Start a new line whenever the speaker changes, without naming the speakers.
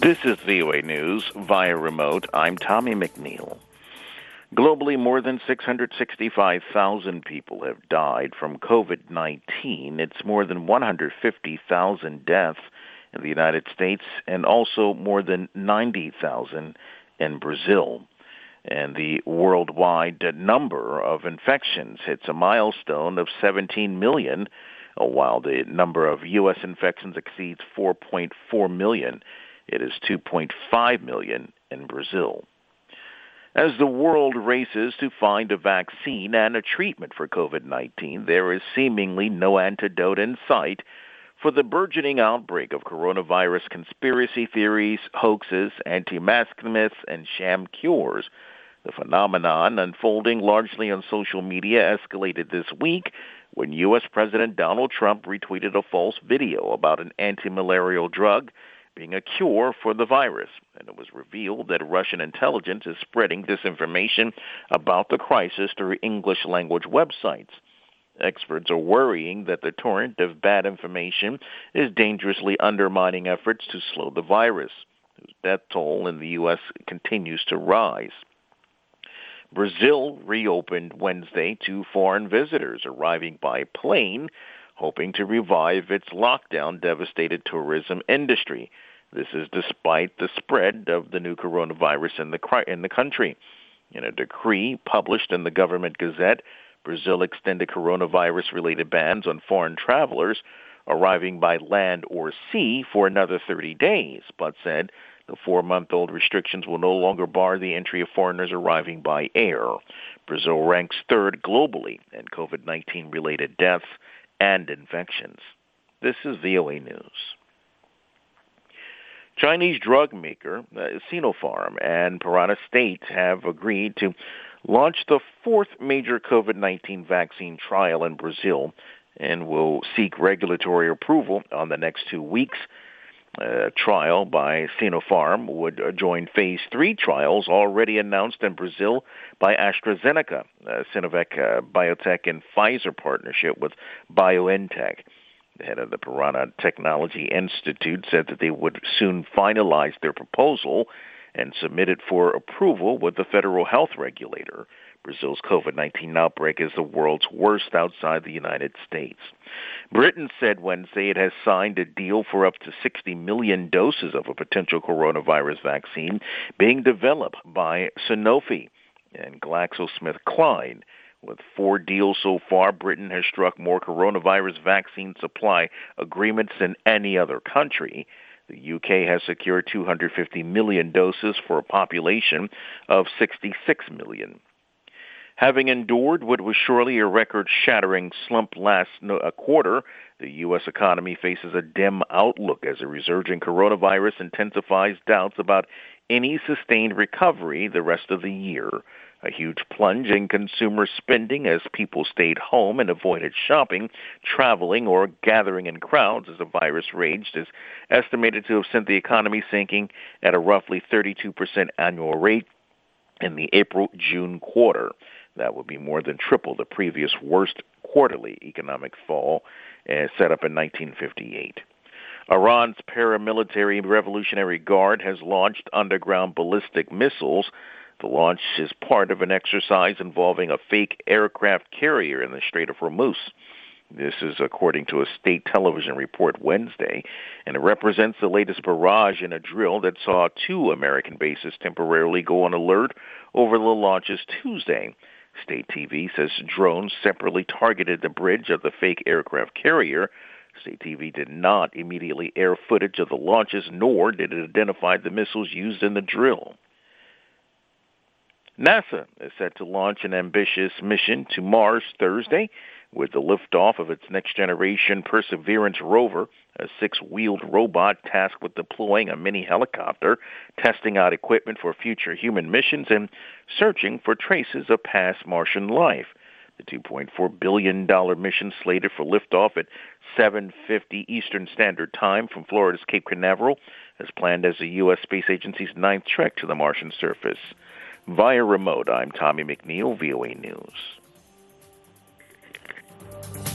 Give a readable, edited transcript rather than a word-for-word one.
This is VOA News via remote. I'm Tommy McNeil. Globally, more than 665,000 people have died from COVID-19. It's more than 150,000 deaths in the United States and also more than 90,000 in Brazil. And the worldwide number of infections hits a milestone of 17 million, while the number of U.S. infections exceeds 4.4 million. It is 2.5 million in Brazil. As the world races to find a vaccine and a treatment for COVID-19, there is seemingly no antidote in sight for the burgeoning outbreak of coronavirus conspiracy theories, hoaxes, anti-mask myths, and sham cures. The phenomenon, unfolding largely on social media, escalated this week when U.S. President Donald Trump retweeted a false video about an anti-malarial drug being a cure for the virus. And it was revealed that Russian intelligence is spreading disinformation about the crisis through English language websites. Experts are worrying that the torrent of bad information is dangerously undermining efforts to slow the virus, whose death toll in the U.S. continues to rise. Brazil reopened Wednesday to foreign visitors arriving by plane, hoping to revive its lockdown-devastated tourism industry. This is despite the spread of the new coronavirus in the country. In a decree published in the Government Gazette, Brazil extended coronavirus-related bans on foreign travelers arriving by land or sea for another 30 days, but said the 4-month-old restrictions will no longer bar the entry of foreigners arriving by air. Brazil ranks third globally in COVID-19-related deaths and infections. This is VOA News. Chinese drug maker Sinopharm and Parana State have agreed to launch the fourth major COVID-19 vaccine trial in Brazil and will seek regulatory approval on the next 2 weeks. A trial by Sinopharm would join phase 3 trials already announced in Brazil by AstraZeneca, Sinovac Biotech, and Pfizer partnership with BioNTech. The head of the Parana Technology Institute said that they would soon finalize their proposal and submit it for approval with the federal health regulator. Brazil's COVID-19 outbreak is the world's worst outside the United States. Britain said Wednesday it has signed a deal for up to 60 million doses of a potential coronavirus vaccine being developed by Sanofi and GlaxoSmithKline. With 4 deals so far, Britain has struck more coronavirus vaccine supply agreements than any other country. The UK has secured 250 million doses for a population of 66 million. Having endured what was surely a record-shattering slump last quarter, the U.S. economy faces a dim outlook as a resurging coronavirus intensifies doubts about any sustained recovery the rest of the year. A huge plunge in consumer spending as people stayed home and avoided shopping, traveling, or gathering in crowds as the virus raged is estimated to have sent the economy sinking at a roughly 32% annual rate in the April-June quarter. That would be more than triple the previous worst quarterly economic fall set up in 1958. Iran's paramilitary Revolutionary Guard has launched underground ballistic missiles. The launch is part of an exercise involving a fake aircraft carrier in the Strait of Hormuz. This is according to a state television report Wednesday, and it represents the latest barrage in a drill that saw 2 American bases temporarily go on alert over the launches Tuesday. State TV says drones separately targeted the bridge of the fake aircraft carrier. State TV did not immediately air footage of the launches, nor did it identify the missiles used in the drill. NASA is set to launch an ambitious mission to Mars Thursday with the liftoff of its next-generation Perseverance rover, a 6-wheeled robot tasked with deploying a mini helicopter, testing out equipment for future human missions, and searching for traces of past Martian life. The $2.4 billion mission slated for liftoff at 7:50 Eastern Standard Time from Florida's Cape Canaveral is planned as the U.S. Space Agency's 9th trek to the Martian surface. Via remote, I'm Tommy McNeil, VOA News.